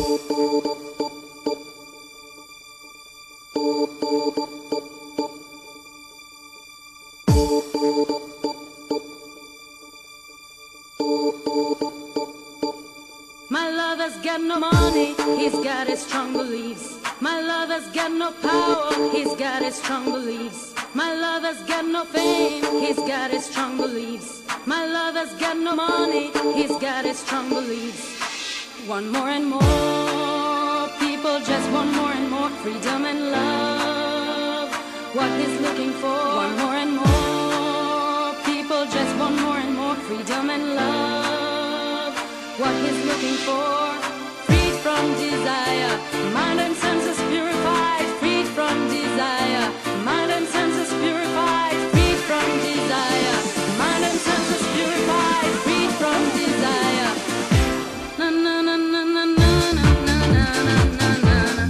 My lover's got no money, he's got his strong beliefs. My lover's got no power, he's got his strong beliefs. My lover's got no fame, he's got his strong beliefs. My lover's got no money, he's got his strong beliefs. Want more and more, people just want more and more freedom and love. What he's looking for, want more and more, people just want more and more freedom and love. What he's looking for, freed from desire, mind and senses purified, freed from desire, mind and senses purified, freed from desire, mind and senses purified, freed from desire. Na na na na na na na na na na.